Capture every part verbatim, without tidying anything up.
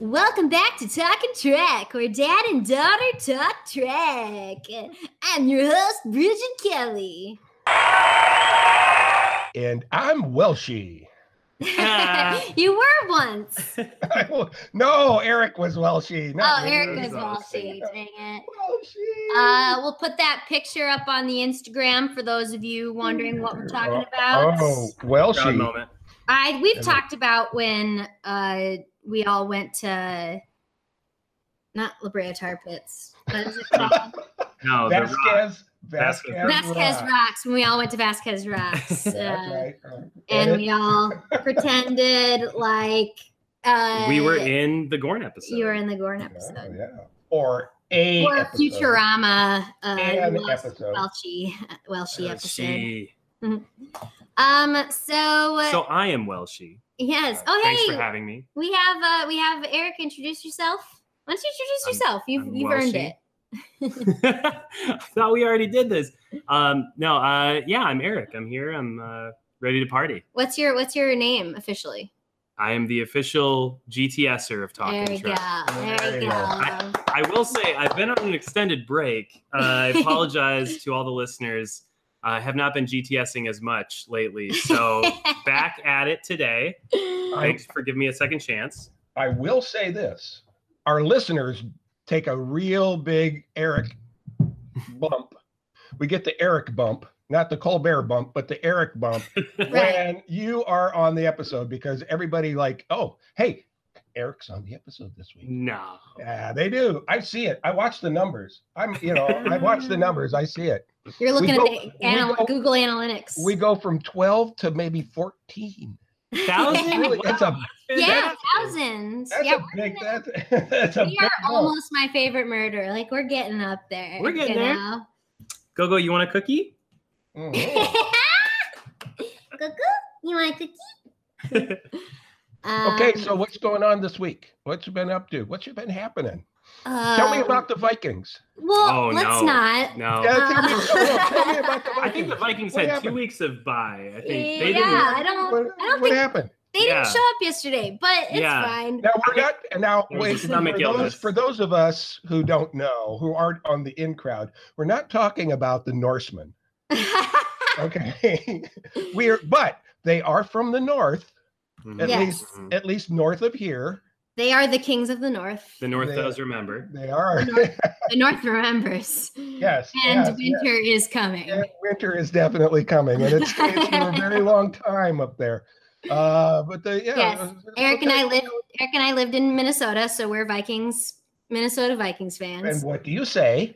Welcome back to Talking Trek, where dad and daughter talk Trek. I'm your host, Bridget Kelly. And I'm Welshie. Uh, you were once. No, Eric was Welshie. Oh, Eric was Welshie. Dang it. Welshie. Uh, we'll put that picture up on the Instagram for those of you wondering what we're talking about. Oh, Welshie. Moment. I we've talked about when uh, we all went to not La Brea Tar Pits. What is it called? No, Vasquez. Vasquez, Vasquez Rocks. Rocks. When we all went to Vasquez Rocks, uh, That's right. And we all pretended like uh, we were in the Gorn episode. You were in the Gorn episode, oh, yeah, or a or episode. Futurama, uh, An Welsh, episode. Welshie, Welshie episode. She. um. So. So I am Welshie. Yes. Oh, Thanks hey. for having me. We have uh, we have Eric. Introduce yourself. Why don't you introduce I'm, yourself? You've I'm you've Welshie. earned it. I thought we already did this. Um, no, uh, yeah, I'm Eric. I'm here. I'm uh, ready to party. What's your What's your name officially? I am the official G T S er of Talking There you Trek. go. There, There you you go. go. I, I will say I've been on an extended break. Uh, I apologize to all the listeners. I have not been GTSing as much lately, so back at it today. Thanks for giving me a second chance. I will say this. Our listeners take a real big Eric bump. We get the Eric bump, not the Colbert bump, but the Eric bump Right. when you are on the episode, because everybody like, oh, hey, Eric's on the episode this week. No. Yeah, they do. I see it. I watch the numbers. I'm, you know, I watch the numbers. I see it. You're looking go- at the anal- go- Google Analytics. We go from twelve to maybe fourteen. Thousand? Really, that's a yeah, thousands. that's Yeah, a big that's, that's a we big are bump. almost my favorite murder. Like we're getting up there. We're getting you there. know? Go, go, you want a cookie? Mhm. Cuckoo, you want a cookie? Um, Okay, so what's going on this week? What's you been up to? What's you been happening? uh, Tell me about the Vikings. Well, Oh, let's no. not. No. Yeah, tell me, Uh, tell me about the Vikings. I think the Vikings What had happened? two weeks of bye. I think they Yeah, didn't. I don't. What, I don't what think happened? they didn't Yeah. show up yesterday, but it's Yeah. fine. Now we're not. Now It was wait. a For stomach those, illness. for those of us who don't know, who aren't on the in crowd, we're not talking about the Norsemen. Okay, we're but they are from the north, Mhm. at Yes. least at least north of here. They are the kings of the north. The North They- does remember. They are. The north remembers. Yes. And yes, yes. winter is coming. And winter is definitely coming, and it's it's for a very long time up there. Uh, but the yeah. Yes. uh, Eric and okay. I lived. Eric and I lived in Minnesota, so we're Vikings, Minnesota Vikings fans. And what do you say?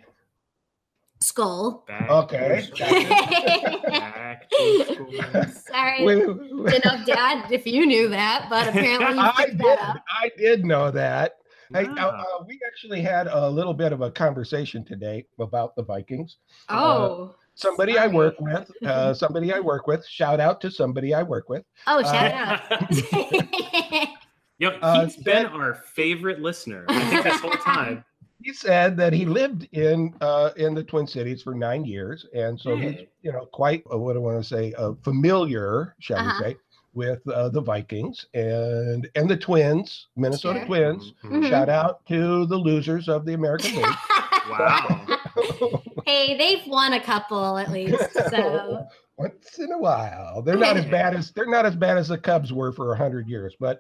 Skull. Back Okay. to school. Back to school. Sorry, We- didn't know, Dad, if you knew that, but apparently you I picked did. that up. I did know that. Hey, uh, Wow. uh, we actually had a little bit of a conversation today about the Vikings. Oh, Somebody I sorry. work with, uh, somebody I work with. Shout out to somebody I work with. oh, shout Uh, out. Yep, Uh, he's been our favorite listener. I think this whole time. He said that he lived in uh, in the Twin Cities for nine years, and so he's Hey. you know quite uh, what do I want to say uh, familiar, shall Uh-huh. we say, with uh, the Vikings and and the Twins, Minnesota Sure. Twins. Mhm. Mhm. Shout out to the losers of the American League. Wow. Hey, they've won a couple at least. So Once in a while, they're not as bad as they're not as bad as the Cubs were for a hundred years, but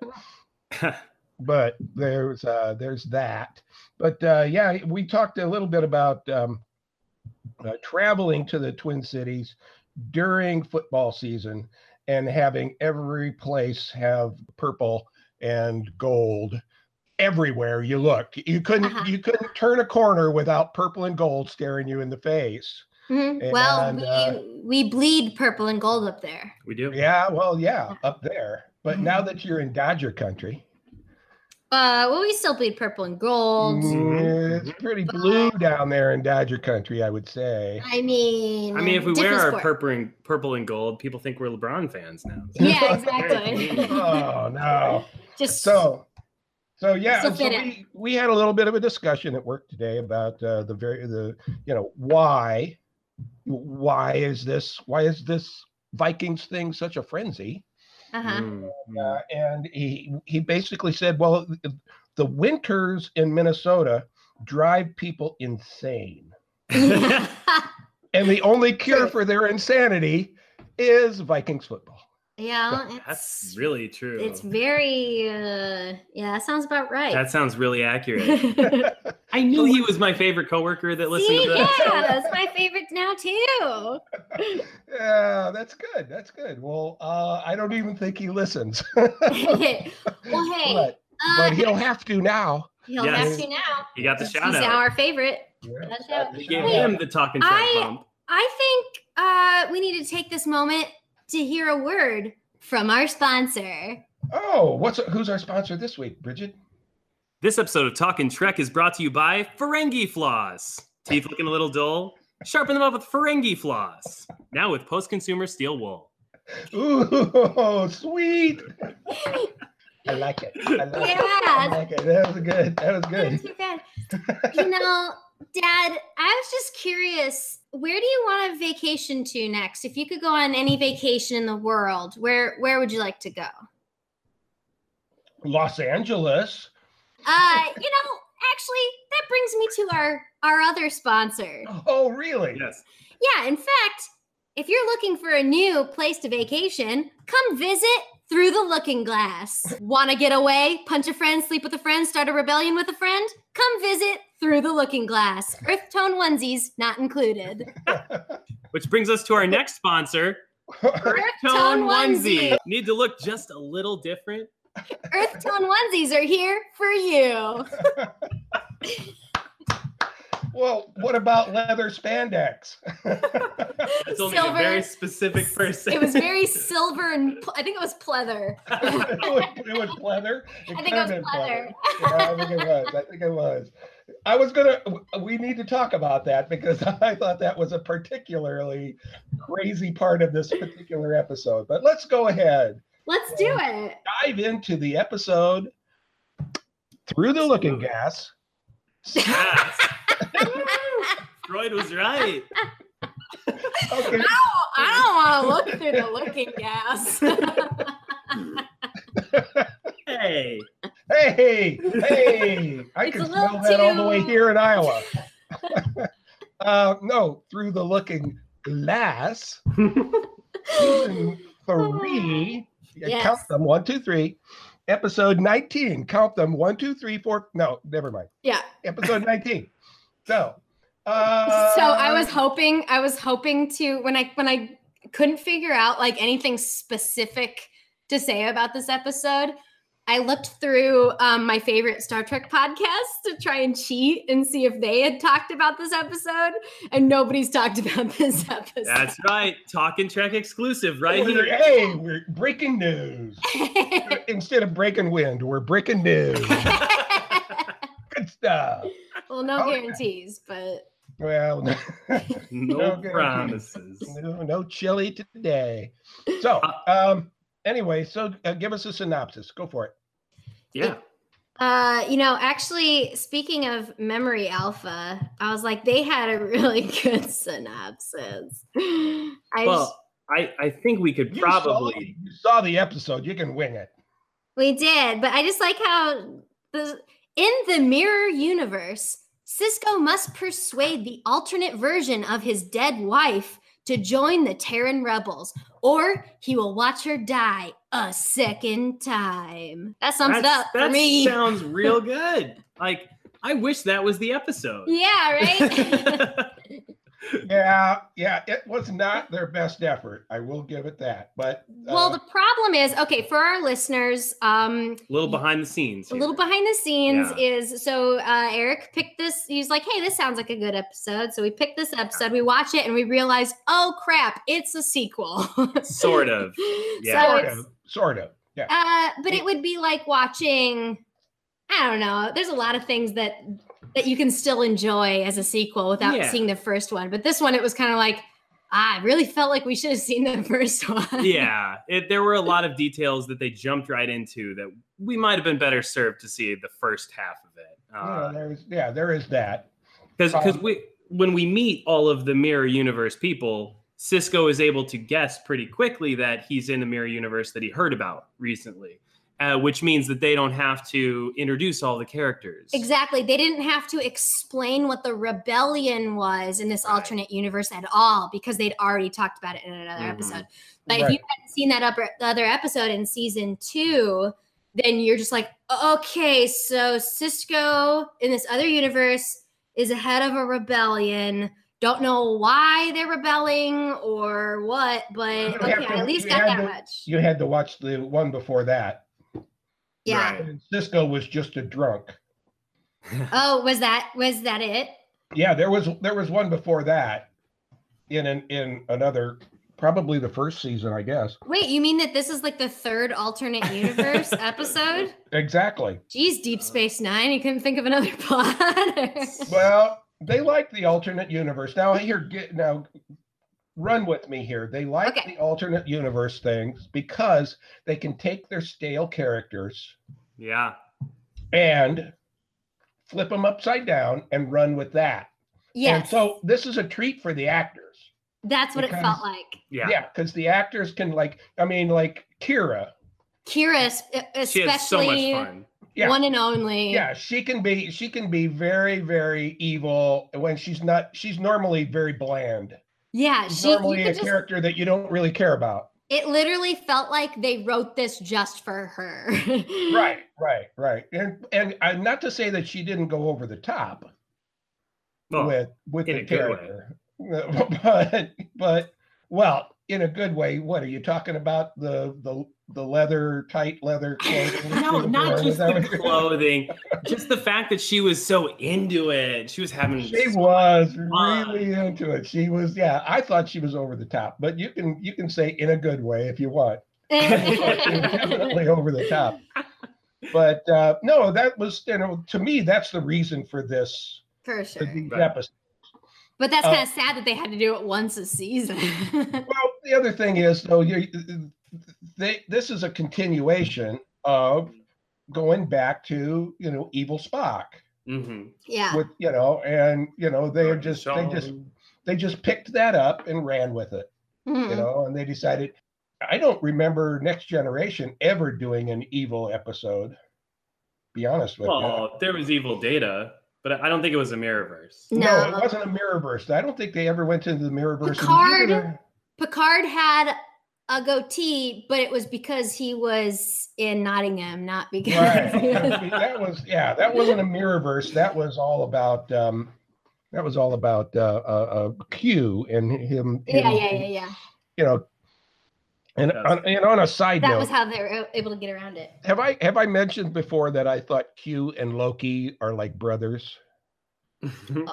but there's uh, there's that. But uh, yeah, we talked a little bit about um, uh, traveling to the Twin Cities during football season and having every place have purple and gold everywhere you looked. You couldn't Uh-huh. you couldn't turn a corner without purple and gold staring you in the face. Mhm. well, And, we uh, we bleed purple and gold up there. We do. Yeah, well, yeah, up there. But now that you're in Dodger country, Uh, well, we still bleed purple and gold. mm, it's pretty blue down there in Dodger country, I would say. I mean, I mean, if we wear different our sport. purple and, purple and gold, people think we're LeBron fans now. Yeah, exactly. Oh no. Just So so yeah, Still so fit in. we, we had a little bit of a discussion at work today about uh, the very the you know why why is this why is this Vikings thing such a frenzy? uh-huh. Mm, Uh, and he he basically said, well, the winters in Minnesota drive people insane. And the only cure for their insanity is Vikings football. Yeah, it's, that's really true. It's very, uh, yeah, that sounds about right. That sounds really accurate. I knew he was my favorite coworker that listened See, to this. yeah, that's my favorite now too. Yeah, that's good. That's good. Well, uh, I don't even think he listens. Well, hey, but, uh, but he'll have to now. He'll Yes. have to now. You got the He's shout now out. our favorite. Yeah. Shout We gave out. him the talking track I- bump. I think uh, we need to take this moment to hear a word from our sponsor. Oh, what's who's our sponsor this week, Bridget? This episode of Talkin' Trek is brought to you by Ferengi Floss. Teeth looking a little dull? Sharpen them up with Ferengi Floss. Now with post-consumer steel wool. Ooh, sweet. I like it. I like Yeah. it. I like it. That was good. That was Not good. too bad. You know, Dad, I was just curious. Where do you want to vacation to next? If you could go on any vacation in the world, where where would you like to go? Los Angeles. Uh, you know, actually, that brings me to our our other sponsor. Oh, really? Yes. Yeah, in fact, if you're looking for a new place to vacation, come visit Through the Looking Glass. Want to get away, punch a friend, sleep with a friend, start a rebellion with a friend? Come visit Through the Looking Glass. Earth tone onesies not included. Which brings us to our next sponsor, Earth Tone Onesie. Need to look just a little different? Earth tone onesies are here for you. Well, what about leather spandex? That's only a Silver. very specific person. It was very silver and pl- I think it was pleather. it, was, it was pleather. It I think could it was have been pleather. Yeah, I think it was. I think it was. I was gonna. We need to talk about that because I thought that was a particularly crazy part of this particular episode. But let's go ahead. Let's do it. Dive into the episode Through the Looking Glass. Yes. Freud was right. Okay. I don't want to look through the looking gas. Hey. Hey, hey! I It's can a little smell that all the way too- here in Iowa. uh, no, Through the Looking Glass. Season three. Yes. Count them one, two, three. Episode nineteen. Count them one, two, three, four. No, never mind. Yeah. Episode nineteen. So, uh, So I was hoping, I was hoping to when I when I couldn't figure out like anything specific to say about this episode, I looked through um, my favorite Star Trek podcasts to try and cheat and see if they had talked about this episode, and nobody's talked about this episode. That's right. Talking Trek exclusive right We're- here. Hey, we're breaking news. Instead of breaking wind, we're breaking news. Good stuff. Well, no Okay. guarantees, but Well, No Okay. promises. no, no chili today. So, um, anyway, so uh, give us a synopsis. Go for it. Yeah. Uh, you know, actually, speaking of Memory Alpha, I was like, they had a really good synopsis. I just, Well, I, I think we could You saw- probably. you saw the episode. You can wing it. we did, but I just like how the in the mirror universe, Cisco must persuade the alternate version of his dead wife to join the Terran rebels, or he will watch her die a second time. That sums it That's- up for that me. sounds real good. Like, I wish that was the episode. Yeah, right. Yeah, yeah, it was not their best effort. I will give it that. But uh, Well, the problem is, okay, for our listeners, um, A little behind the scenes. a here. little behind the scenes Yeah. is so uh, Eric picked this. He's like, hey, this sounds like a good episode. So we picked this episode, we watch it, and we realize, oh crap, it's a sequel. Sort of. Yeah. So sort it's, of, sort of. Yeah. uh, but it would be like watching, I don't know, there's a lot of things that that you can still enjoy as a sequel without Yeah. seeing the first one. But this one, it was kind of like, ah, I really felt like we should have seen the first one. Yeah. It, there were a lot of details that they jumped right into that we might have been better served to see the first half of it. yeah, Uh, there's, yeah, there is that. Because Um, we when we meet all of the mirror universe people, Cisco is able to guess pretty quickly that he's in the mirror universe that he heard about recently. uh, which means that they don't have to introduce all the characters. Exactly. They didn't have to explain what the rebellion was in this Right. alternate universe at all because they'd already talked about it in another Mhm. episode. But Right. if you hadn't seen that upper, the other episode in season two, then you're just like, okay, so Cisco in this other universe is a head of a rebellion. Don't know why they're rebelling or what, but You okay, have to- I at least you got had that to- much. You had to watch the one before that. Yeah. Right. And Cisco was just a drunk. Oh, was that was that it? Yeah, there was there was one before that in an in another, probably the first season, I guess. Wait, you mean that this is like the third alternate universe episode? Exactly. Geez, Deep Space Nine, you couldn't think of another plot. Well, they like the alternate universe. Now here, get now, run with me here. They like Okay. the alternate universe things because they can take their stale characters Yeah. and flip them upside down and run with that. Yes, And so this is a treat for the actors. that's what it because- felt like. Yeah. Yeah, because the actors can, like, I mean, like Kira. Kira, es- She had so much especially fun. Yeah. one and only. Yeah, she can be she can be very, very evil when she's not she's normally very bland. yeah. She's She, you normally a could just, character that you don't really care about. it literally felt like they wrote this just for her. Right, right, right. And and uh, not to say that she didn't go over the top Well, with with in the a good way. character. But but well, in a good way. What are you talking about? The the the leather, tight leather clothing? no, not Is just that the what you're- clothing, just the fact that she was so into it. She was having. She so was fun. really into it. She was, yeah. I thought she was over the top, but you can you can say in a good way if you want. She was definitely over the top. But uh, no, that was, you know, to me, that's the reason for this for for sure. these Right. episodes. But that's Uh, kind of sad that they had to do it once a season. Well, the other thing is, though, you they this is a continuation of going back to, you know, evil Spock Mhm. yeah. with, you know, and you know they are just they Sean. just they just picked that up and ran with it. Mhm. You know, and they decided. I don't remember Next Generation ever doing an evil episode. Be honest with you. Well, there was evil data, but I don't think it was a Mirrorverse. No, No. it wasn't a Mirrorverse. I don't think they ever went into the Mirrorverse. Picard- Neither- Picard had a goatee, but it was because he was in Nottingham, not because. Right. That was, yeah, that wasn't a Mirrorverse. That was all about um that was all about uh uh, uh Q and him, him yeah, yeah, yeah, yeah. you know. And Yes. on, and on a side That note, was how they were able to get around it. have I have I mentioned before that I thought Q and Loki are like brothers? Uh,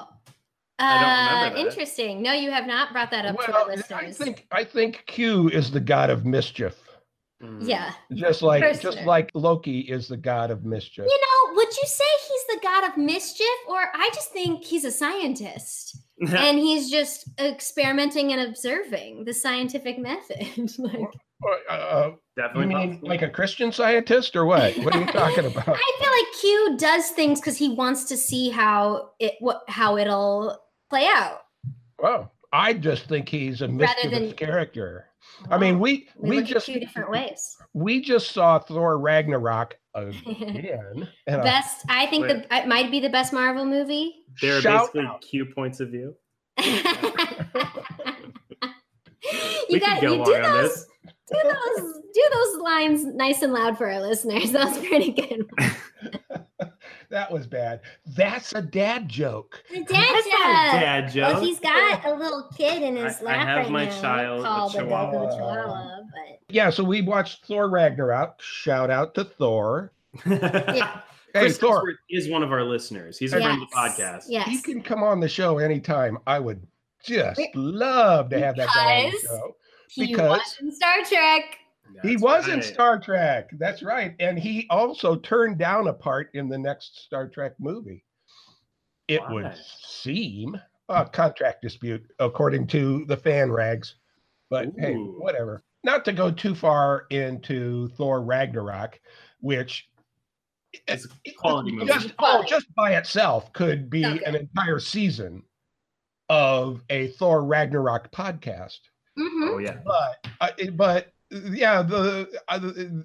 I don't remember that. Interesting. No, you have not brought that up to our Well, listeners. I think I think Q is the god of mischief, Mhm. yeah. just like For just sure. like Loki is the god of mischief. You know, would you say he's the god of mischief, or I just think he's a scientist and he's just experimenting and observing the scientific method? Like, Uh, uh, you Definitely. mean possible. like a Christian scientist or what? What are you talking about? I feel like Q does things because he wants to see how it what how it'll play out. Well, I just think he's a Rather mischievous than- character. I mean, we We, we look just at two different ways. we just saw Thor Ragnarok again. And I- Best, I think Wait. the it might be the best Marvel movie. There are Shout basically out. Q points of view. you We got could go you do long on those this. do those do those lines nice and loud for our listeners. That was pretty good. that was bad. That's a dad joke. The That's not a dad dad joke. joke. Well, he's got a little kid in his I- I lap have right my now child, a called a chihuahua. Goku Chihuahua, but Yeah, so we watched Thor Ragnarok. Shout out to Thor. yeah, Hey, Chris Thor, Hemsworth is one of our listeners. He's a friend of the Yes. podcast. Yes. he can come on the show anytime. I would just Be- love to have that guy on the Because show. he because- was in Star Trek. He That's was in right. Star Trek. That's right. And he also turned down a part in the next Star Trek movie. It Why? would seem a contract dispute, according to the fan rags. But hey, Ooh. whatever. Not to go too far into Thor Ragnarok, which It's a quality movie. just oh, just by itself could be Okay. an entire season of a Thor Ragnarok podcast. Mhm. Oh yeah. But uh, it- but yeah, the uh,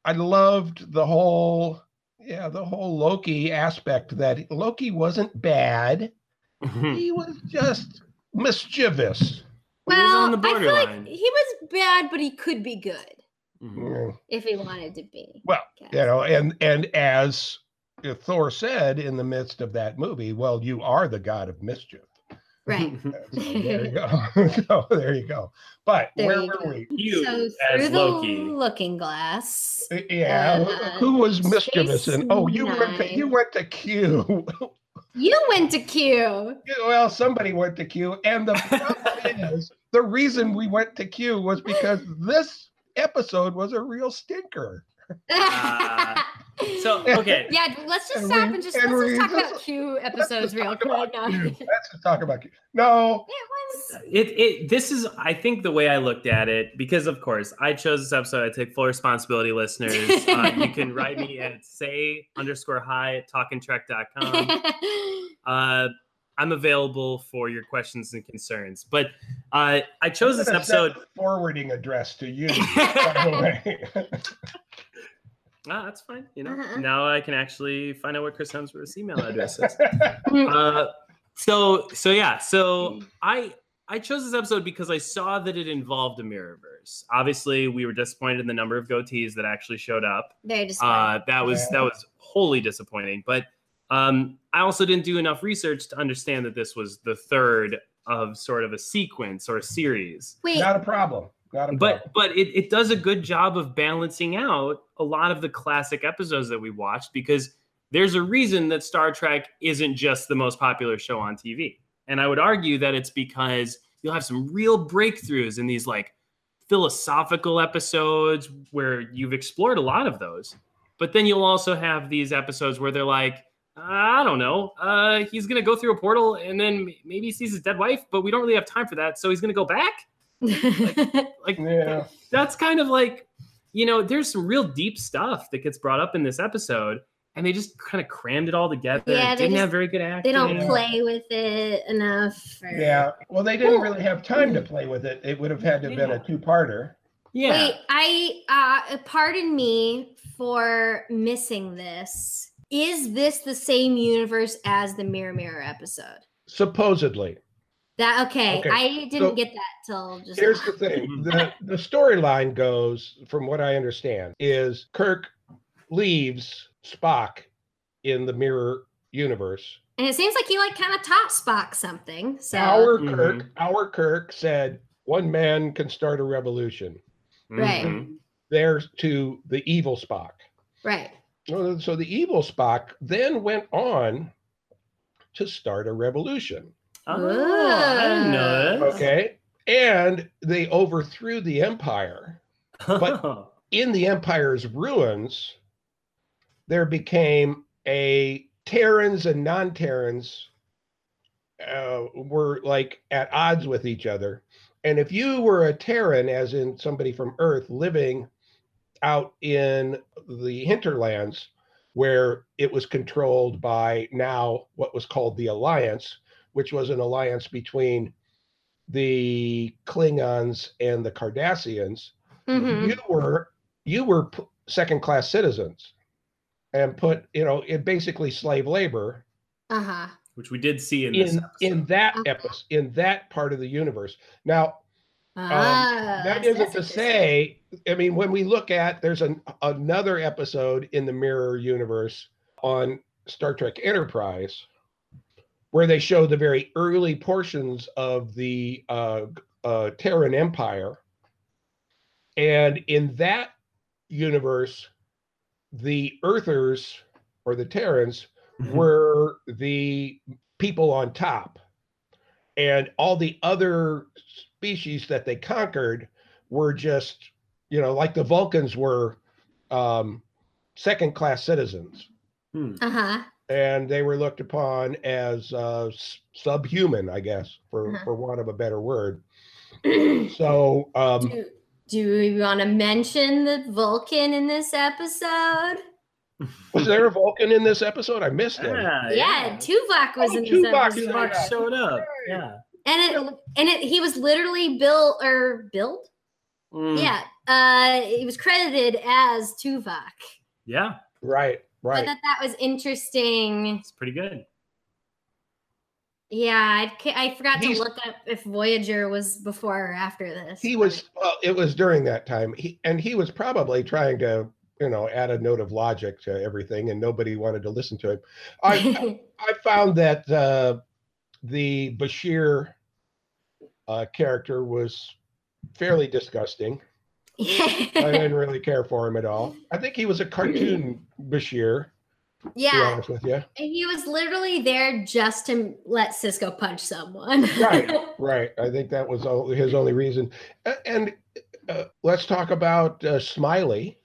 I loved the whole, yeah, the whole Loki aspect. That Loki wasn't bad; he was just mischievous. Well, on the I feel like borderline. he was bad, but he could be good Mhm. if he wanted to be. Well, you know, and and as Thor said in the midst of that movie, well, you are the god of mischief. Right. So there you go. So there you go. But There where you were go. we? You So as through the Loki. looking glass. Yeah, Uh, who was mischievous? Space And oh, you went to Nine. you went to Q. You went to Q. Well, somebody went to Q, and the problem is the reason we went to Q was because this episode was a real stinker. Uh, So okay, Yeah, let's just And stop we- and just and let's we just talk just- about Q Let's episodes just real talk quick. about No. Q. Let's just talk about Q. No, It was it it this is I think the way I looked at it, because of course I chose this episode. I take full responsibility, listeners. Uh, you can write me at say underscore hi at talking trek dot com. Uh, I'm available for your questions and concerns. But uh, I chose I'm this gonna episode. send a forwarding address to you. By the way. Ah, that's fine. You know, Uh-huh. now I can actually find out what Chris Hemsworth's email address is. uh, so so yeah, so I I chose this episode because I saw that it involved a Mirrorverse. Obviously, we were disappointed in the number of goatees that actually showed up. very disappointing. Uh, that was Yeah. that was wholly disappointing. But um, I also didn't do enough research to understand that this was the third of sort of a sequence or a series. Wait, Not a problem. Not a problem. But but it, it does a good job of balancing out a lot of the classic episodes that we watched, because there's a reason that Star Trek isn't just the most popular show on T V. And I would argue that it's because you'll have some real breakthroughs in these like philosophical episodes where you've explored a lot of those. But then you'll also have these episodes where they're like, I don't know, uh, he's going to go through a portal and then maybe he sees his dead wife, but we don't really have time for that. So he's going to go back. Like Yeah. that's kind of like, you know, there's some real deep stuff that gets brought up in this episode, and they just kind of crammed it all together. Yeah, It they didn't just- have very good acting. they don't Yeah. play with it enough. Or... Yeah. Well, they didn't really have time to play with it. It would have had to have been a Yeah. two-parter. Yeah. Wait, I uh pardon me for missing this. Is this the same universe as the Mirror Mirror episode? Supposedly. That okay, Okay, I didn't so get that till just Here's now. the thing. The the storyline goes, from what I understand, is Kirk leaves Spock in the mirror universe. And it seems like he like kind of taught Spock something. So Our Mhm. Kirk, our Kirk said one man can start a revolution. Right. Mhm. There's to the evil Spock. right. Well, So the evil Spock then went on to start a revolution. Oh, I didn't know this. Okay. And they overthrew the Empire. But- In the Empire's ruins, there became a Terrans and non-Terrans uh, were like at odds with each other. And if you were a Terran, as in somebody from Earth living out in the hinterlands, where it was controlled by now what was called the Alliance, which was an alliance between the Klingons and the Cardassians, Mhm. you were you were p- second-class citizens and put, you know, in basically slave labor Uh-huh. Which we did see in this in episode. in that Okay. episode, in that part of the universe. Now, Ah, that that's isn't to interesting. say, I mean, when we look at, there's an, another episode in the Mirror universe on Star Trek Enterprise where they show the very early portions of the uh, uh, Terran Empire. And in that universe, the Earthers or the Terrans Mhm. were the people on top. And all the other species that they conquered were just, you know, like the Vulcans were um, second class citizens. Hmm. Uh-huh. And they were looked upon as uh, s- subhuman, I guess, for, Uh-huh. for want of a better word. So, um, do, do we want to mention the Vulcan in this episode? was there a Vulcan in this episode? I missed it. Yeah, Yeah, Tuvok was Oh, in this Tuvok, episode. Tuvok Yeah. showed up. Yeah. And it and it he was literally built or built Mm. Yeah, uh, he was credited as Tuvok. Yeah. Right, right. I thought that was interesting. It's pretty good. Yeah, I, I forgot He's, to look up if Voyager was before or after this. He but. was, well, it was during that time. He, and he was probably trying to, you know, add a note of logic to everything, and nobody wanted to listen to him. I, I found that uh, the Bashir uh, character was fairly disgusting. I didn't really care for him at all. I think he was a cartoon Bashir. Yeah, to be honest with you. And he was literally there just to let Sisko punch someone. Right, right. I think that was his only reason. And uh, let's talk about uh, Smiley.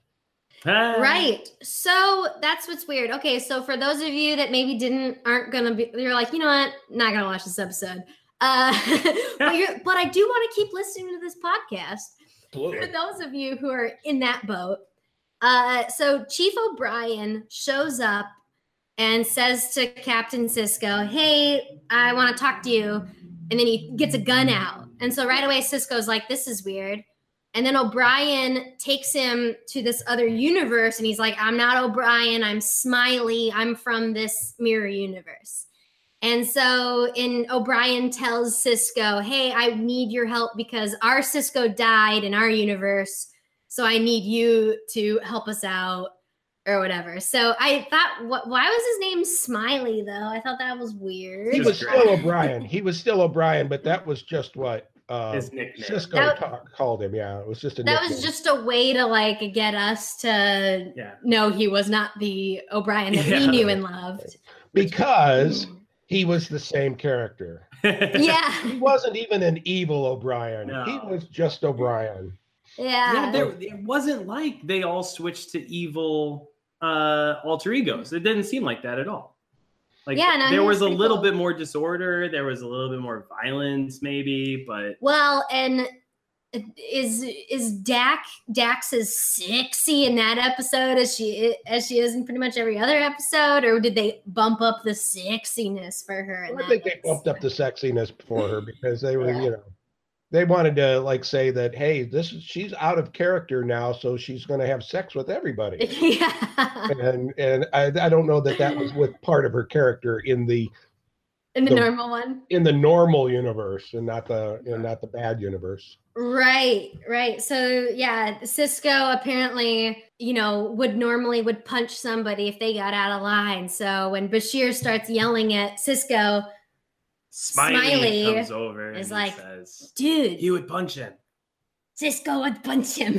Right. So that's what's weird. Okay, so for those of you that maybe didn't aren't gonna be, you're like, you know what, not gonna watch this episode. Uh, but you're, but I do want to keep listening to this podcast. Absolutely. For those of you who are in that boat. Uh, so Chief O'Brien shows up and says to Captain Sisko, hey, I want to talk to you. And then he gets a gun out. And so right away, Sisko's like, this is weird. And then O'Brien takes him to this other universe. And he's like, I'm not O'Brien. I'm Smiley. I'm from this mirror universe. And so in O'Brien tells Sisko, hey, I need your help because our Sisko died in our universe. So I need you to help us out or whatever. So I thought, what, why was his name Smiley, though? I thought that was weird. He was still O'Brien. He was still O'Brien, but that was just what uh, his nickname. Sisko that, talk, called him. Yeah, it was just a That nickname. was just a way to, like, get us to yeah. know he was not the O'Brien that yeah. we knew and loved. Because he was the same character. Yeah. He wasn't even an evil O'Brien. No. He was just O'Brien. Yeah, yeah there, it wasn't like they all switched to evil uh, alter egos. It didn't seem like that at all. Like yeah, no, there was a little cool. bit more disorder. There was a little bit more violence, maybe. But well, and is is Dak Dax as sexy in that episode as she as she is in pretty much every other episode, or did they bump up the sexiness for her? In I that think episode? they bumped up the sexiness for her because they were, yeah. you know. They wanted to like say that, hey, this is she's out of character now, so she's going to have sex with everybody. Yeah. And and I, I don't know that that was with part of her character in the in the, the normal one in the normal universe and not the and not the bad universe. Right, right. So yeah, Sisko apparently, you know, would normally would punch somebody if they got out of line. So when Bashir starts yelling at Sisko, Smiley, Smiley comes over is and like, says, dude, you would punch him. Sisko would punch him.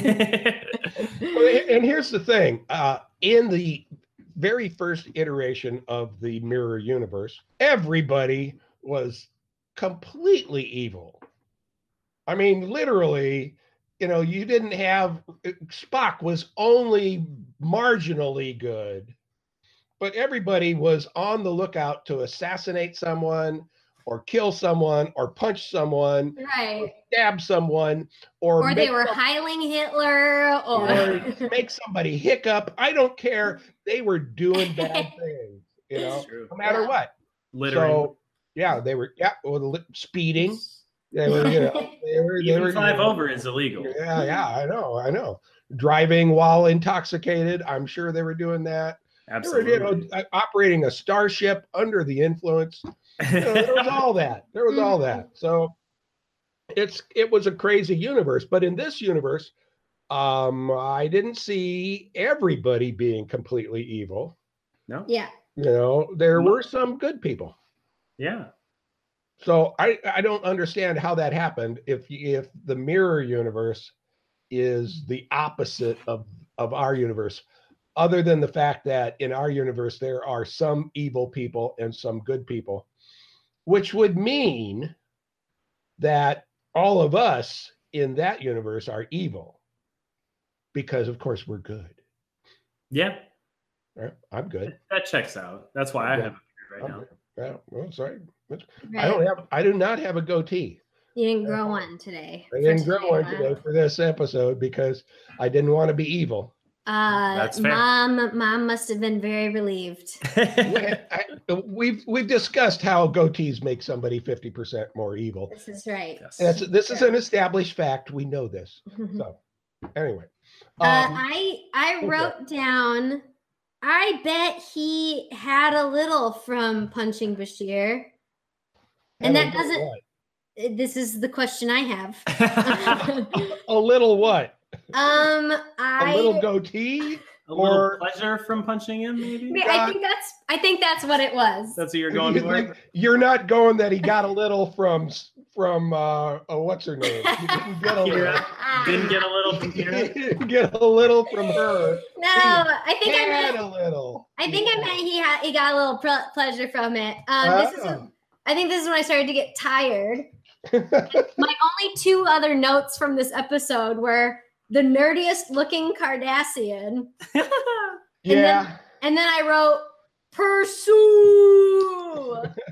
Well, and here's the thing. Uh, in the very first iteration of the mirror universe, everybody was completely evil. I mean, literally, you know, you didn't have, Spock was only marginally good. But everybody was on the lookout to assassinate someone or kill someone or punch someone, right? Or stab someone, or, or they were Heiling Hitler, or... or make somebody hiccup. I don't care. They were doing bad things, you know, no matter yeah. what. Literally. So, yeah, they were, yeah, or speeding. They were, you know, they were, Even they were, five you know, over is illegal. Yeah, yeah, I know, I know. Driving while intoxicated. I'm sure they were doing that. Absolutely. They were, you know, operating a starship under the influence. You know, there was all that. There was all that. So it's it was a crazy universe. But in this universe, um, I didn't see everybody being completely evil. No. Yeah. You know, there were some good people. Yeah. So I I don't understand how that happened. If if the mirror universe is the opposite of of our universe. Other than the fact that in our universe, there are some evil people and some good people, which would mean that all of us in that universe are evil because, of course, we're good. Yeah. Right? I'm good. That checks out. That's why I have a beard right I'm now. good. Yeah, well, sorry. Right. I don't have, I do not have a goatee. You didn't grow one today. I didn't grow one today for this episode because I didn't want to be evil. Uh, That's fair. mom, mom must have been very relieved. I, we've we've discussed how goatees make somebody fifty percent more evil. This is right. Yes. And that's, this is an established fact. We know this. So anyway, um, uh, I I wrote okay. down. I bet he had a little from punching Bashir, and that doesn't. What? This is the question I have. A little what? Um, I a little goatee, a or little pleasure from punching him, maybe. I think that's. I think that's what it was. That's what you're going you for. You're not going that he got a little from from uh oh, what's her name? He didn't get a little. Didn't get a little from Kira. Didn't get a little from her. No, I think he I had meant a little. I think yeah. I meant he had he got a little pre- pleasure from it. Um, uh, this is. When, I think this is when I started to get tired. My only two other notes from this episode were the nerdiest looking Cardassian. yeah. And then, and then I wrote pursue.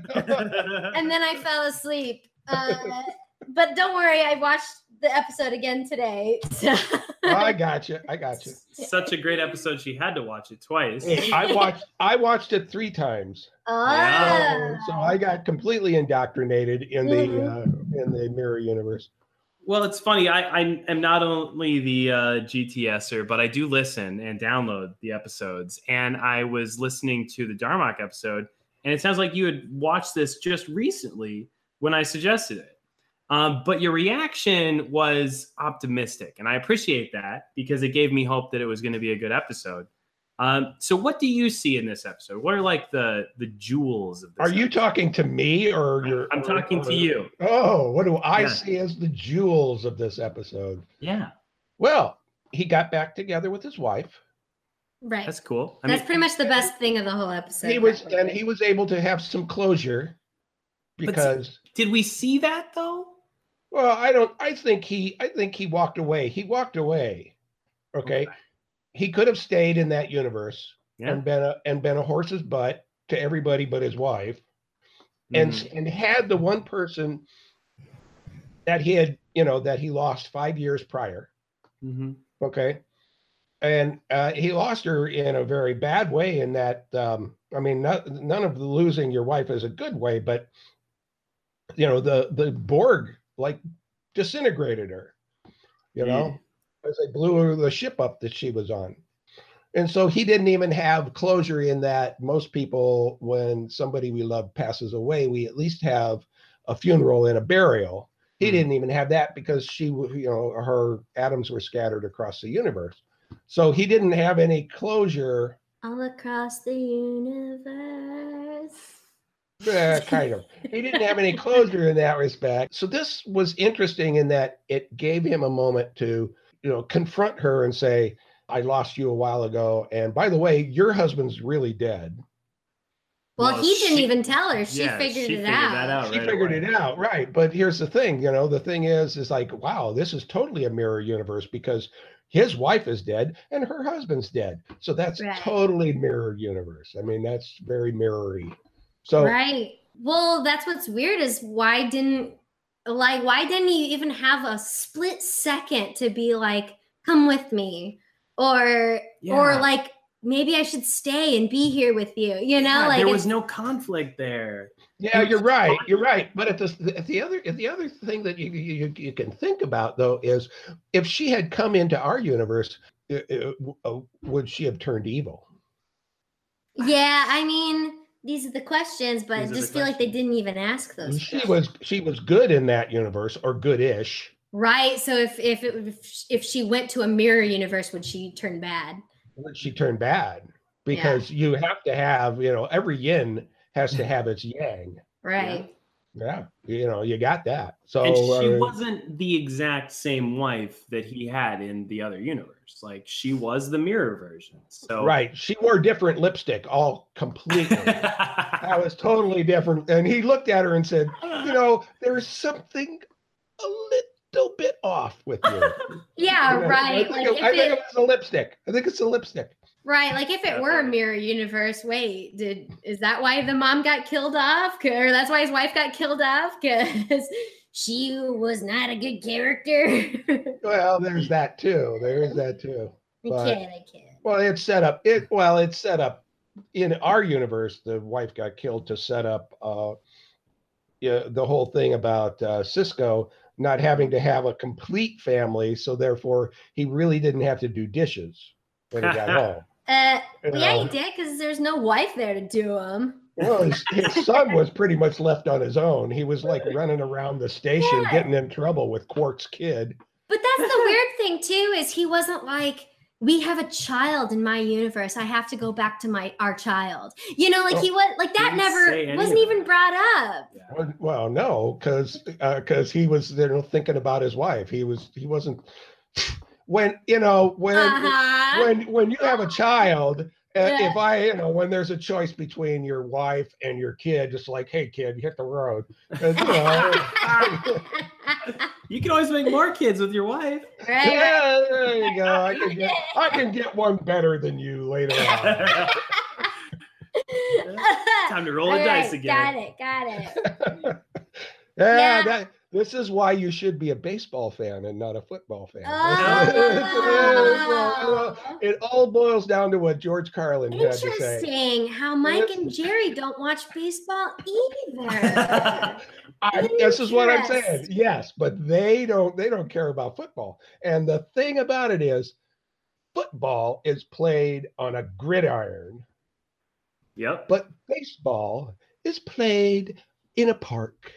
And then I fell asleep. Uh, but don't worry, I watched the episode again today. So. Oh, I got you. I got you. Such a great episode. She had to watch it twice. I watched. I watched it three times. Oh. Yeah. So I got completely indoctrinated in the mm-hmm. uh, in the mirror universe. Well, it's funny. I, I am not only the uh, G T S er, but I do listen and download the episodes. And I was listening to the Darmok episode, and it sounds like you had watched this just recently when I suggested it. Um, but your reaction was optimistic, and I appreciate that because it gave me hope that it was going to be a good episode. Um, so what do you see in this episode? What are like the the jewels of this Are you episode? talking to me or you're I'm or, talking or, to you. Oh, what do I yeah. see as the jewels of this episode? Yeah. Well, he got back together with his wife. Right. That's cool. I That's mean, pretty much the best thing of the whole episode. He was and he was able to have some closure because did we see that though? Well, I don't I think he I think he walked away. He walked away. Okay. okay. He could have stayed in that universe yeah. and been a and been a horse's butt to everybody but his wife, mm-hmm. and and had the one person that he had, you know, that he lost five years prior. Mm-hmm. Okay, and uh, he lost her in a very bad way. In that, um, I mean, not, none of the losing your wife is a good way, but you know, the the Borg like disintegrated her. You know. Mm. As they blew the ship up that she was on. And so he didn't even have closure in that. Most people, when somebody we love passes away, we at least have a funeral and a burial. He mm. didn't even have that because she, you know, her atoms were scattered across the universe. So he didn't have any closure. All across the universe. Yeah, kind of. He didn't have any closure in that respect. So this was interesting in that it gave him a moment to, you know, confront her and say, I lost you a while ago. And by the way, your husband's really dead. Well, well he didn't she, even tell her. She yeah, figured she it figured out. That out she right figured away. it out. Right. But here's the thing, you know, the thing is, is like, wow, this is totally a mirror universe because his wife is dead and her husband's dead. So that's right. Totally mirror universe. I mean, that's very mirror-y. So, right. Well, that's what's weird is why didn't Like, why didn't he even have a split second to be like, come with me? Or, yeah. or like, maybe I should stay and be here with you, you know? Yeah, like there was no conflict there. Yeah, you're right. You're right. But at the, at the other at the other thing that you, you you can think about, though, is if she had come into our universe, it, it, uh, would she have turned evil? Yeah, I mean... These are the questions, but These I just feel questions. like they didn't even ask those. She questions. was she was good in that universe, or good-ish. Right. So if if it, if she went to a mirror universe, would she turn bad? Would she turn bad? Because yeah. you have to have, you know, every yin has to have its yang. Right. Yeah. yeah. You know, you got that. So and she uh, wasn't the exact same wife that he had in the other universe. Like she was the mirror version. So right. She wore different lipstick, all completely. That was totally different. And he looked at her and said, you know, there's something a little bit off with you. Yeah, you know, right. I think, like it, I think it, it was a lipstick. I think it's a lipstick. Right. Like if it were a mirror universe, wait, did is that why the mom got killed off? Or that's why his wife got killed off? Because she was not a good character. Well, there's that too. There is that too. I kid, I kid. Well, it's set up. It well, it's set up in our universe. The wife got killed to set up uh, yeah, the whole thing about uh, Cisco not having to have a complete family, so therefore he really didn't have to do dishes when he got home. Uh, You yeah, know? he did because there's no wife there to do them. Well, his, his son was pretty much left on his own. He was like running around the station, Yeah. getting in trouble with Quark's kid. But that's the weird thing too, is he wasn't like, we have a child in my universe. I have to go back to my our child. You know, like he was like that Didn't say never any wasn't of even that. brought up. Well, well no, because because he was you know thinking about his wife. He was he wasn't when you know when Uh-huh. when when you have a child. Uh, Yeah. If I, you know, when there's a choice between your wife and your kid, just like, hey, kid, hit the road. 'Cause, you know, You can always make more kids with your wife. Right, yeah, there you go. I can get, I can get one better than you later on. Time to roll the All dice right, again. Got it, got it. yeah, Yeah. that. This is why you should be a baseball fan and not a football fan. Oh. It all boils down to what George Carlin had to say. Interesting how Mike and Jerry don't watch baseball either. I, this is what I'm saying. Interesting. Yes, but they don't. They don't care about football. And the thing about it is, football is played on a gridiron, Yep. but baseball is played in a park.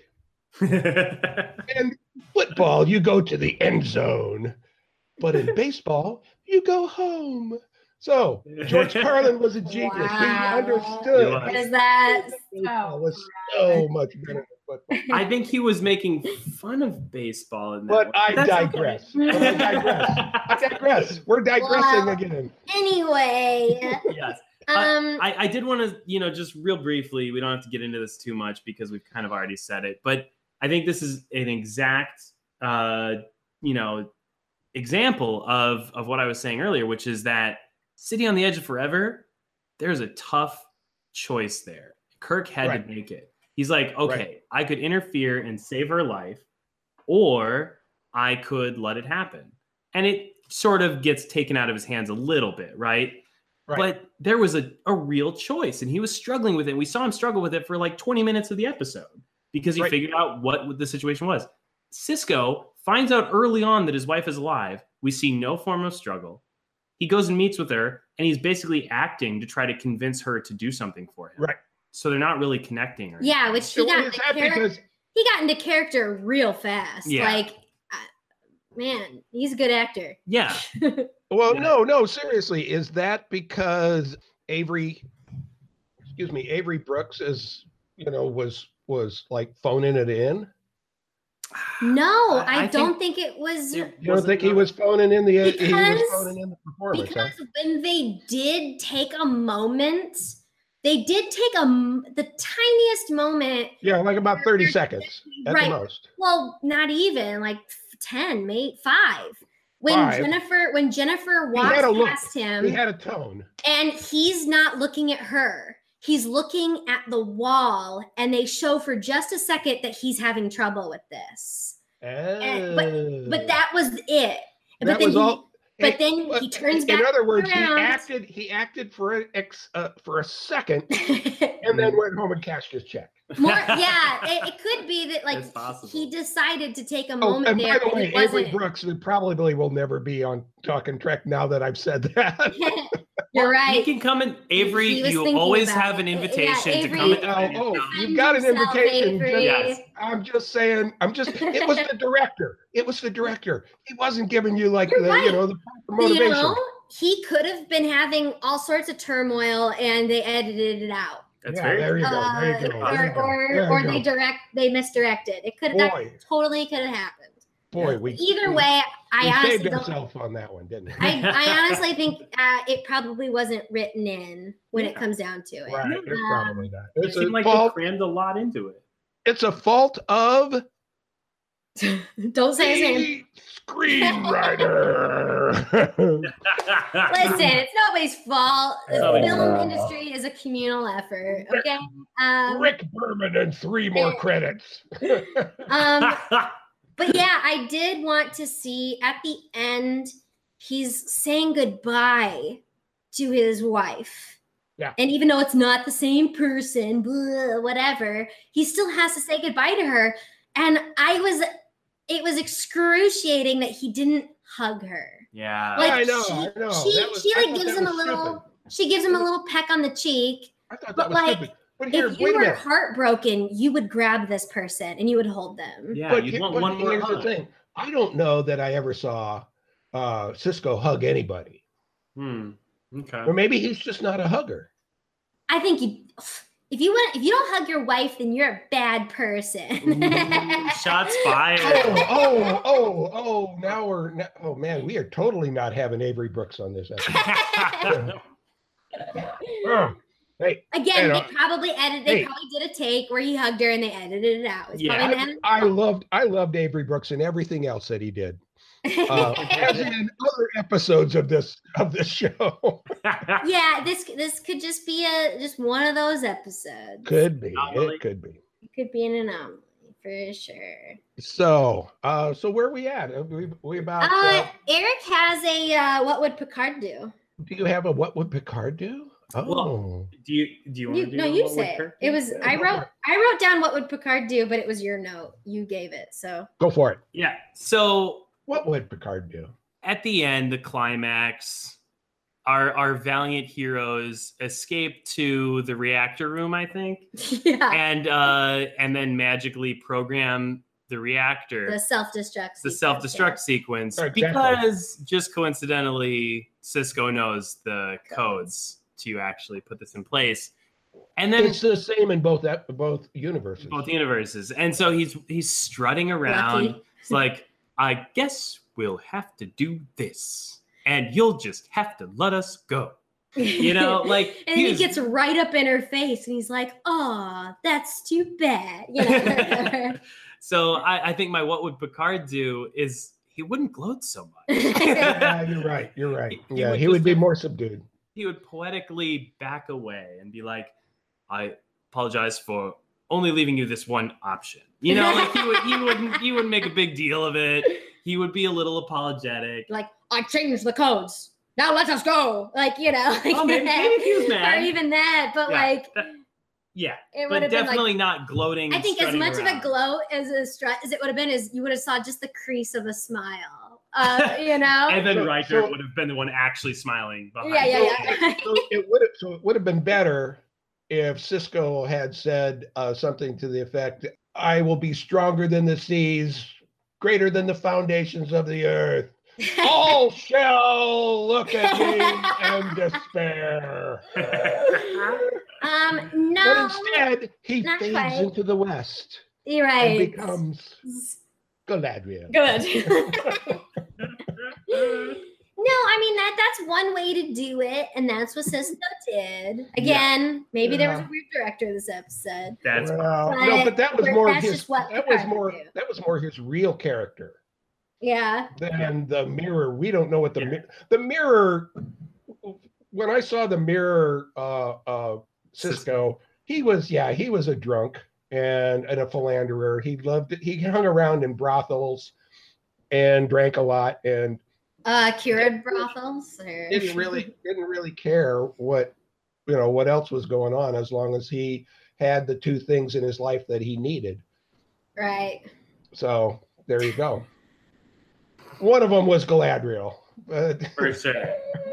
And football, you go to the end zone, but in baseball, you go home. So George Carlin was a genius. Wow. He understood. He was. Is that Baseball so was so much better than football. I think he was making fun of baseball in that But way. I That's okay. digress. But I digress. I digress. We're digressing Wow. again. Anyway, Yes. um, I, I did want to, you know, just real briefly, we don't have to get into this too much because we've kind of already said it, but I think this is an exact, uh, you know, example of, of what I was saying earlier, which is that City on the Edge of Forever, there's a tough choice there. Kirk had Right. to make it. He's like, okay, Right. I could interfere and save her life, or I could let it happen. And it sort of gets taken out of his hands a little bit, right? Right. But there was a, a real choice, and he was struggling with it. We saw him struggle with it for like twenty minutes of the episode because he Right. figured out what the situation was. Cisco finds out early on that his wife is alive. We see no form of struggle. He goes and meets with her, and he's basically acting to try to convince her to do something for him. Right. So they're not really connecting. Or yeah, anything. which he So got is into that character. because He got into character real fast. Yeah. Like, uh, man, he's a good actor. Yeah. well, Yeah. no, no, seriously, is that because Avery excuse me, Avery Brooks is, you know, was was like phoning it in? No, I, I- I don't think, it was It You don't wasn't think he enough. was phoning in the he was Because- phoning in the performance, huh? because when they did take a moment, they did take a m- the tiniest moment. Yeah, like about thirty seconds at Right. the most. Well, not even like ten, maybe five. When Five. Jennifer, when Jennifer He had walks a look. past He him, had a tone. and he's not looking at her. He's looking at the wall, and they show for just a second that he's having trouble with this. And- Oh. But that was it. But that then was he, all. but then but he turns in back other words, around. he acted. He acted for a ex, uh, for a second, and then went home and cashed his check. More, yeah, it, it could be that like It's possible. he decided to take a Oh, moment and there. by the and way, it Avery wasn't- Brooks would probably will never be on Talking Trek now that I've said that. You're He right. can come in. Avery, He was you thinking always about have an it. Yeah, invitation to Avery- come in. Oh, oh, Defend you've got an yourself, invitation. Avery. Yes. I'm just saying. I'm just. It was the director. It was the director. He wasn't giving you like You're the right. you know the proper You motivation. know, he could have been having all sorts of turmoil, and they edited it out. That's Yeah, very there you go. Uh, There you go. or There you go. or, There you or go. they direct they misdirected. It could that Boy. totally could have happened. Boy, we Either we- way, I we honestly saved don't. ourselves on that one, didn't we? I, I honestly think uh, it probably wasn't written in when it Yeah. comes down to it. Right, it's probably not. It It's a seemed like they fault. crammed a lot into it. It's a fault of Don't say his name. the screenwriter. Listen, it's nobody's fault. The Oh, film yeah. industry is a communal effort. Okay. Um, Rick Berman and three more credits. um, but yeah, I did want to see at the end, he's saying goodbye to his wife. Yeah. And even though it's not the same person, blah, whatever, he still has to say goodbye to her. And I was, it was excruciating that he didn't hug her. Yeah. Like I know, she, I know. She, That was- she I like thought gives that him a was little, stupid. she gives him a little peck on the cheek. I thought that But was like, stupid. But here, if you wait a were minute. heartbroken, you would grab this person and you would hold them. Yeah, But, you'd here- want but one more here's the hug. thing. I don't know that I ever saw uh, Cisco hug anybody. Hmm. Okay. Or maybe he's just not a hugger. I think you, if you want, if you don't hug your wife, then you're a bad person. Ooh, shots fired. Oh, oh, oh, oh, now we're, now, oh man, we are totally not having Avery Brooks on this episode. Oh, hey, Again, hey, they probably edited. They hey. probably did a take where he hugged her and they edited it out. It's Yeah, probably I, not- I loved, I loved Avery Brooks and everything else that he did. Uh, as in other episodes of this of this show. yeah, this this could just be a just one of those episodes. Could be, Anomaly. it could be. It could be an anomaly for sure. So, uh, so where are we at? Are we, we about? Uh, Uh, Eric has a uh, what would Picard do? do you have a what would Picard do? Oh, Well, do you do you want You, to do no, you what would say it. Kirk It do? was Yeah, I go wrote for it. I wrote down what would Picard do, but it was your note. You gave it, so go for it. Yeah. So What would Picard do? at the end, the climax, our our valiant heroes escape to the reactor room, I think, yeah, and uh, and then magically program the reactor, the self destruct. the self destruct sequence, Exactly. because just coincidentally, Cisco knows the codes to actually put this in place, and then It's the same in both ep- both universes. both universes, and so he's he's strutting around. Lucky. It's like, I guess we'll have to do this, and you'll just have to let us go. You know, like, and then he was- gets right up in her face, and he's like, "Oh, that's too bad." You know. So I, I think my what would Picard do is he wouldn't gloat so much. Yeah, you're right. You're right. He Yeah, would he would just be have- more subdued. He would poetically back away and be like, I apologize for only leaving you this one option. You know, like he would he wouldn't he wouldn't make a big deal of it. He would be a little apologetic. like, I changed the codes. Now let us go. Like, you know. Like Oh, maybe, maybe he was Or mad. even that, but Yeah, like, that- yeah, it would but have been like. definitely not gloating. I and think as strutting much of around. a glow as a strut as it would have been is you would have saw just the crease of a smile. Uh, you know? Evan So- Riker so- would have been the one actually smiling behind. yeah, him. yeah, yeah. So it would have so it would have been better if Cisco had said uh, something to the effect, "I will be stronger than the seas, greater than the foundations of the earth. All shall look at me and despair." um, But no, instead, he not fades quite. into the west you're and right. becomes Galadriel. Good. No, I mean that that's one way to do it, and that's what Cisco did. Again, maybe there was a Yeah. weird director this episode. That's Well, But- no, but that was but more that's his. just what That was Picard more. would do. That was more his real character Yeah. than the mirror. We don't know what the Yeah. mi- the mirror. When I saw the mirror, uh, uh, Cisco, he was yeah, he was a drunk and and a philanderer. He loved it. He hung around in brothels and drank a lot and Uh, cured brothels. Or... didn't really didn't really care what you know what else was going on as long as he had the two things in his life that he needed. Right. So there you go. One of them was Galadriel. But for sure.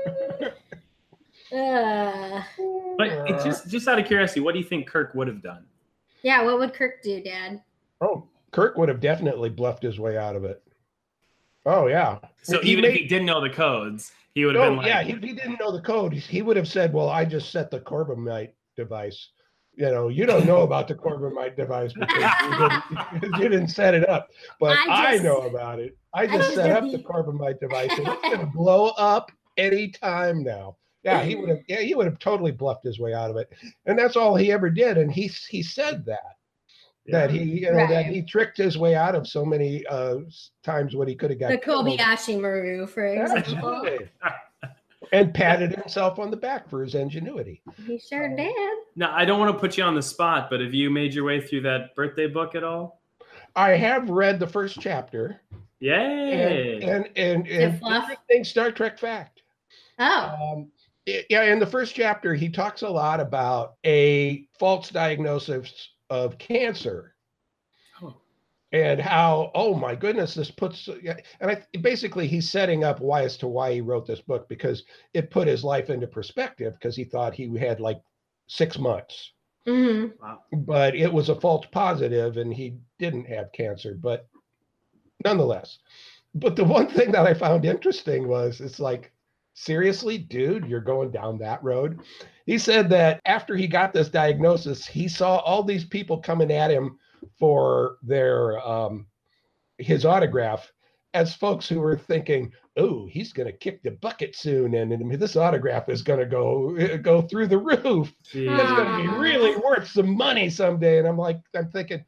Uh, But it just just out of curiosity, what do you think Kirk would have done? yeah. What would Kirk do, Dad? oh, Kirk would have definitely bluffed his way out of it. Oh yeah. So He even if made- he didn't know the codes, he would have Oh been like, yeah, if he didn't know the code, he would have said, "Well, I just set the Corbomite device. You know, you don't know about the Corbomite device because you didn't, you didn't set it up, but I I, just- know about it. I just just set did up the- the Corbomite device, and it's going to blow up any time now." Yeah, he would have. Yeah, he would have totally bluffed his way out of it, and that's all he ever did. And he he said that. That he, you know, that Right. he tricked his way out of so many uh, times when he could have got The killed. Kobayashi Maru, for example. Absolutely. And patted himself on the back for his ingenuity. He sure did. Now, I don't want to put you on the spot, but have you made your way through that birthday book at all? I have read the first chapter, Yay! and and and, it and fluff? everything Star Trek fact. Oh, Um, yeah, in the first chapter, he talks a lot about a false diagnosis of cancer. Oh. And how, oh my goodness, this puts, and I basically he's setting up why as to why he wrote this book, because it put his life into perspective, because he thought he had like six months. Mm-hmm. Wow. But it was a false positive and he didn't have cancer, but nonetheless. But the one thing that I found interesting was, it's like, seriously, dude, you're going down that road? He said that after he got this diagnosis, he saw all these people coming at him for their um, his autograph as folks who were thinking, oh, he's going to kick the bucket soon, and, and this autograph is going to go go through the roof. Jeez. It's going to be really worth some money someday. And I'm like, I'm thinking,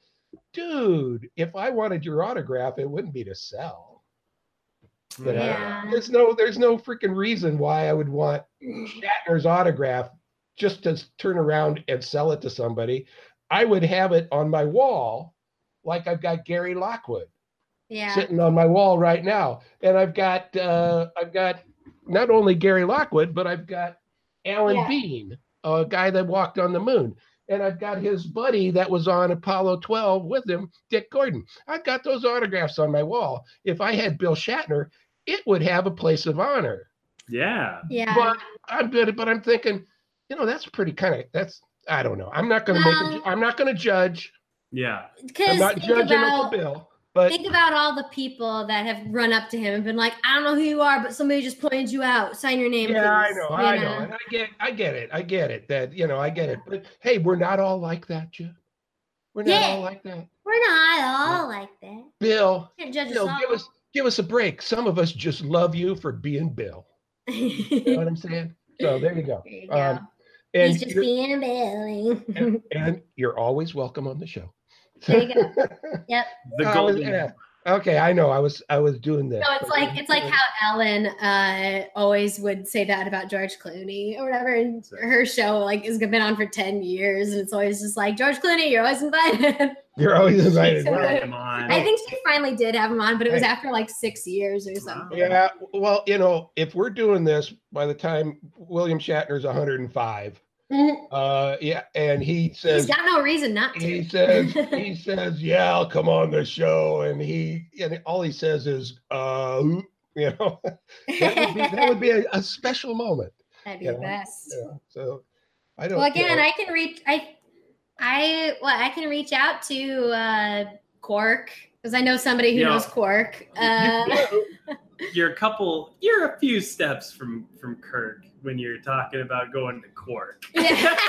dude, if I wanted your autograph, it wouldn't be to sell. You know? Yeah. There's no, there's no freaking reason why I would want Shatner's autograph just to turn around and sell it to somebody. I would have it on my wall, like I've got Gary Lockwood, yeah, sitting on my wall right now, and I've got, uh, I've got not only Gary Lockwood, but I've got Alan yeah. Bean, a guy that walked on the moon. And I've got his buddy that was on Apollo twelve with him, Dick Gordon. I've got those autographs on my wall. If I had Bill Shatner, it would have a place of honor. Yeah. Yeah. But I'm good, but I'm thinking, you know, that's pretty kind of, that's, I don't know. I'm not going to well, make, a, I'm not going to judge. Yeah. I'm not judging about, Uncle Bill. But think about all the people that have run up to him and been like, I don't know who you are, but somebody just pointed you out. Sign your name. Yeah, please. I know. You I know? know. And I get I get it. I get it. That, you know, I get it. But hey, we're not all like that, Jeff. We're not yeah, all like that. We're not all yeah. like that. Bill, can't judge Bill, us give us give us a break. Some of us just love you for being Bill. You know what I'm saying? So there you go. There you go. Um, and he's just being Billy. and, and you're always welcome on the show. There you go. Yep. The golden. Uh, yeah. Okay, I know. I was I was doing this. No, it's like it's like how Ellen uh, always would say that about George Clooney or whatever. And her show like has been on for ten years, and it's always just like, George Clooney, you're always invited. You're always invited. Right. Come on. I think she finally did have him on, but it was after like six years or something. Yeah. Well, you know, if we're doing this by the time William Shatner's one hundred five. Mm-hmm. Uh, yeah, and he says he's got no reason not to. He says he says, "Yeah, I'll come on the show," and he and all he says is, "Uh, you know," that would be that would be a, a special moment. That'd be the know? best. Yeah. So I don't. Well, again, you know. I can reach. I, I well, I can reach out to uh, Quark because I know somebody who you knows know, Quark. Uh, you're a couple. You're a few steps from from Kirk. When you're talking about going to Quark. Yeah.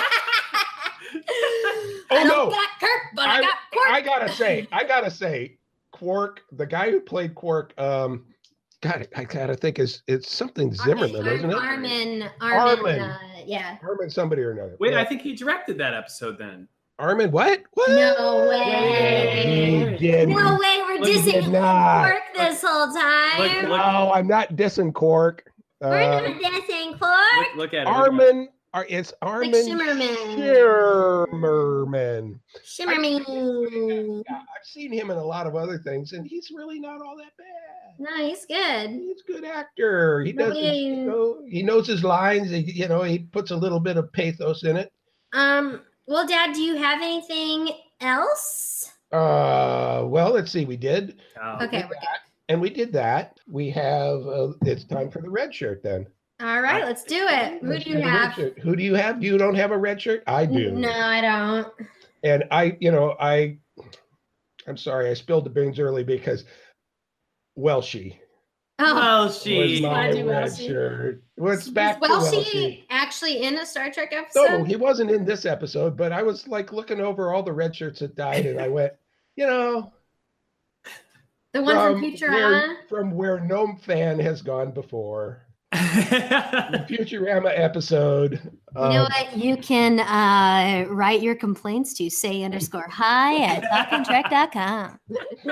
oh I don't no! got Kirk, but I, I got Quark. I gotta say, I gotta say, Quark, the guy who played Quark, um, God, I gotta think is it's something Zimmerman, Ar- isn't it? Armin, Armin, Armin. Uh, yeah. Armin, somebody or another. Wait, yeah. I think he directed that episode then. Armin, what? What? No way. He did. No way. We're He dissing did not. Quark this whole time. Look, look. No, I'm not dissing Quark. We're Uh, not dissing Quark. Look, look at it. Armin, Ar- it's Armin Like Shimmerman. Shimmerman. Shimmerman. Yeah, I've seen him in a lot of other things, and he's really not all that bad. No, he's good. He's a good actor. He does. Really? You know, he knows his lines. He, you know, he puts a little bit of pathos in it. Um. Well, Dad, do you have anything else? Uh. Well, let's see. We did. Oh. Okay, we're good. And we did that. We have. Uh, it's time for the red shirt then. All right, let's do it. Who Let's do you the red have? shirt. Who do you have? You don't have a red shirt? I do. No, I don't. And I, you know, I, I'm sorry, I spilled the beans early because Welshie Oh, Well, was she. my Wanna do red Welshie? shirt. What's back was to Welshie Welshie? actually in a Star Trek episode? No, he wasn't in this episode, but I was like looking over all the red shirts that died, and I went, you know, the one from, where, Futurama? from where no fan has gone before. The Futurama episode. You know um, what? You can uh, write your complaints to say underscore hi at talking trek dot com.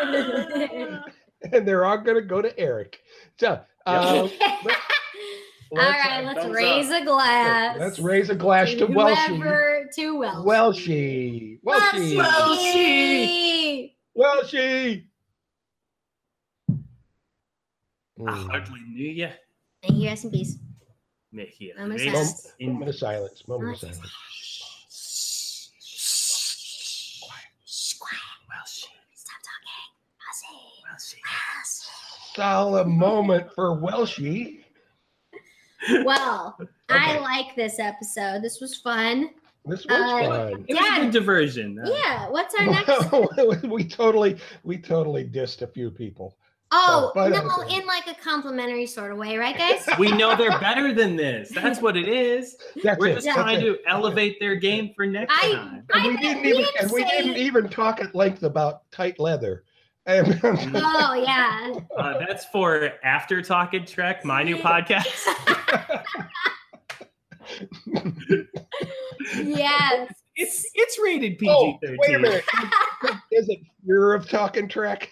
and they're all going to go to Eric. So, um, let, All right, let's thumbs raise a glass. let's raise a glass to Welshie. whoever, to Welshie. Welshie. Welshie. Welshie. Welshie. I hardly knew you. Thank you, rest in peace. Mickey. Moment of Erase silence. in- Moment of silence. Moment of silence. Stop talking. Elsie. Solemn moment for Welshie. Well, Okay. I like this episode. This was fun. This was Uh, fun. It was a Dad. good diversion. Uh, Yeah. What's our next? we totally, we totally dissed a few people. Oh, but no, okay. in like a complimentary sort of way, right, guys? We know they're better than this. That's what it is. That's We're it. just That's trying it. to elevate their game for next I- time. And I we mean, didn't we even, didn't and we say- didn't even talk at length about tight leather. And Oh, yeah. Uh, that's for After Talking Trek, my new podcast. Yes. It's it's rated P oh, G thirteen. wait a minute. Is it Fear of Talking Trek?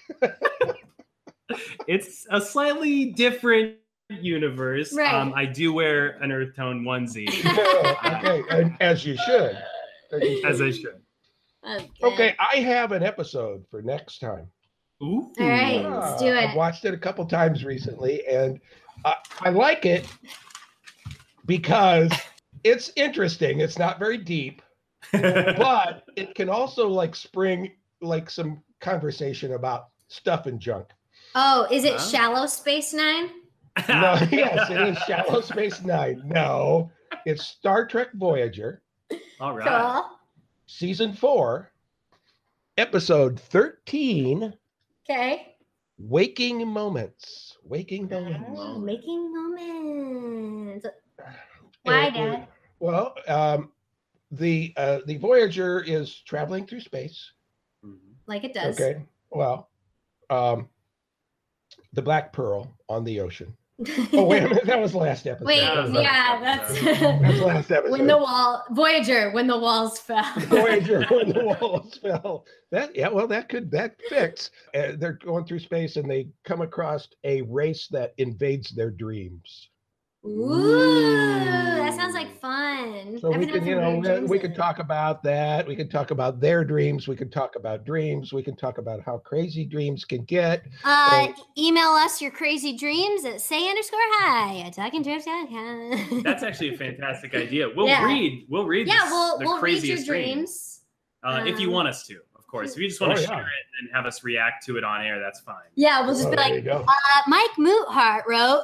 It's a slightly different universe. Right. Um, I do wear an earth tone onesie, okay, and as you should. As you should. as I should. That's good. Okay, I have an episode for next time. Ooh. All right. Let's do Uh, it. I've watched it a couple times recently, and I, I like it because it's interesting. It's not very deep, but it can also like spring like some conversation about stuff and junk. Oh, is it Huh? Shallow Space Nine? No, yes, it is Shallow Space Nine. No, it's Star Trek Voyager, All right. Cool. season four, episode thirteen. Okay. Waking moments. Waking moments. Oh, making moments. Why, Uh, Dad? Well, um, the uh, the Voyager is traveling through space. Mhm. Like it does. Okay. Well, um, the Black Pearl on the ocean. Oh wait a minute, that was last episode. Wait, That was last yeah, episode. That's that's last episode. when the wall Voyager, when the walls fell. Voyager when the walls fell. That yeah, well, that could that fits. Uh, they're going through space and they come across a race that invades their dreams. Ooh, that sounds like fun. So we I've been could, you having know, weird we, we dreams could of talk about that. We could talk about their dreams. We could talk about dreams. We can talk about how crazy dreams can get. it. Uh, so- email us your crazy dreams at say underscore hi at talking jokes. That's actually a fantastic idea. We'll Yeah. read. We'll read. yeah, this- we'll the we'll read your craziest dreams. dreams. Uh, if you Um, want us to, of course. If you just want to Oh, share yeah. it and have us react to it on air, that's fine. Yeah, we'll just Oh, be there like, you go. uh, Mike Moothart wrote,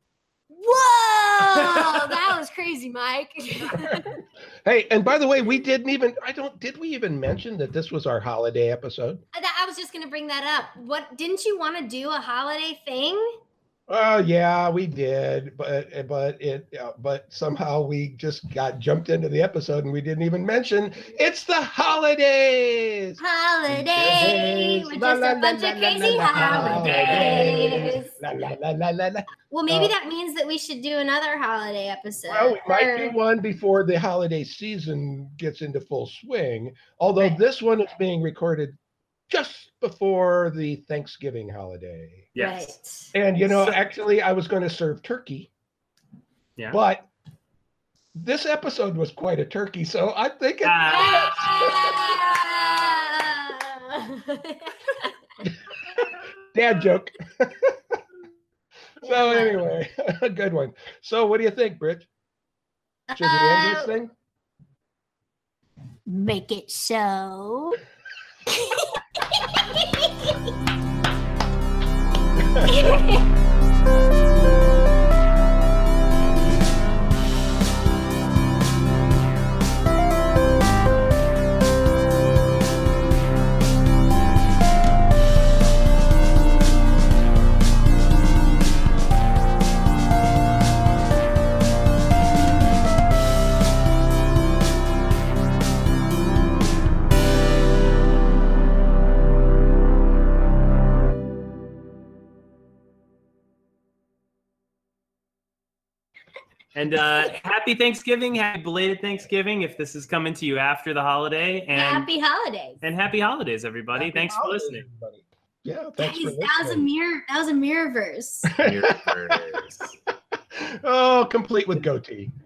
"Whoa, that was crazy, Mike." Hey, and by the way, we didn't even, I don't, did we even mention that this was our holiday episode? That- I was just gonna bring that up. What didn't you want to do a holiday thing? Oh yeah, we did, but but it uh, but somehow we just got jumped into the episode and we didn't even mention it's the holidays. Holiday, we're La, just la, a la, bunch la, of la, crazy la, la, holidays. La, la, la, la, la, la. Well, maybe Uh, that means that we should do another holiday episode. Well, we might do Or- one before the holiday season gets into full swing. Although Right. this one is being recorded just before the Thanksgiving holiday. Yes. Right. And you know, So- actually, I was going to serve turkey, Yeah. but this episode was quite a turkey, so I think it, Ah. Ah! dad joke. So Yeah. anyway, a good one. So what do you think, Bridge? Should we end this Uh, thing? Make it so. And uh, happy Thanksgiving, happy belated Thanksgiving if this is coming to you after the holiday. And Happy holidays. and happy holidays, everybody. Happy Thanks for holidays, listening. everybody. Yeah, thanks Guys, for that was a listening. mirror. That was a mirror verse. Mirrors. Oh, complete with goatee.